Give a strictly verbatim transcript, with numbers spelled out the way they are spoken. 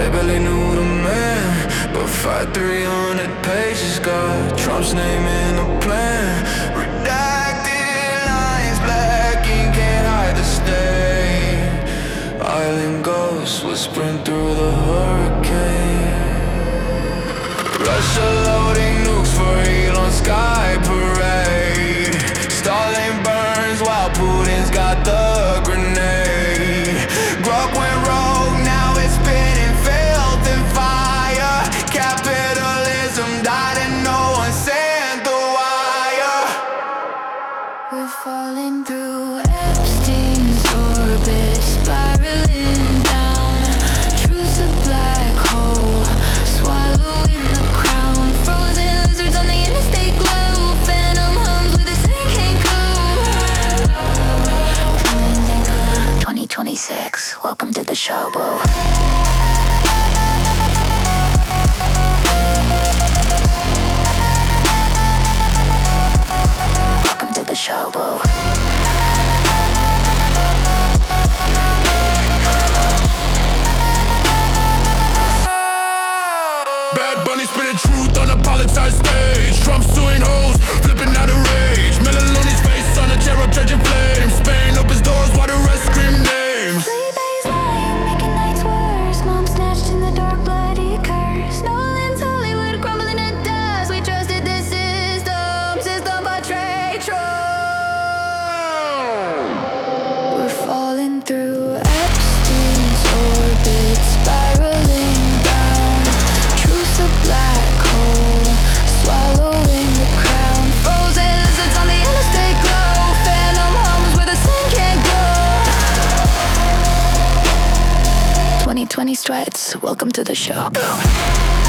barely knew the man, but five three hundred pages got Trump's name in the plan. Redacted lines, black ink can't hide the stain. Island ghosts whispering through the hurricane. Russia loading nukes for Elon Sky Parade. Stalin burns while Putin's got the grenade. Grok went rogue, now it's spinning filth and fire. Capitalism died and no one sent the wire. We're falling through Epstein's orbit, spiraling down. Truth's a black hole, swallowing the crown. Frozen lizards on the interstate glow. Phantom hums with a sinking crew. twenty twenty-six, welcome to the show, bro. Welcome to the show, bro. Bad Bunny spitting truth on a politicized stage. Trump suing hoes, flipping out of rage. Melalone's face on a cherub, judging flames. Spain up his doors while the rest scream names. Fleabag's lying, making nights worse. Mom snatched in the dark, bloody curse. Nolan's Hollywood crumbling to dust. We trusted this system, system betrayed trust. We're falling through Epstein's orbit, spiraling down. Truth's a black hole, swallowing the crown. Frozen lizards on the interstate glow. Phantom hums where the sun can't go. twenty twenty strikes, welcome to the show.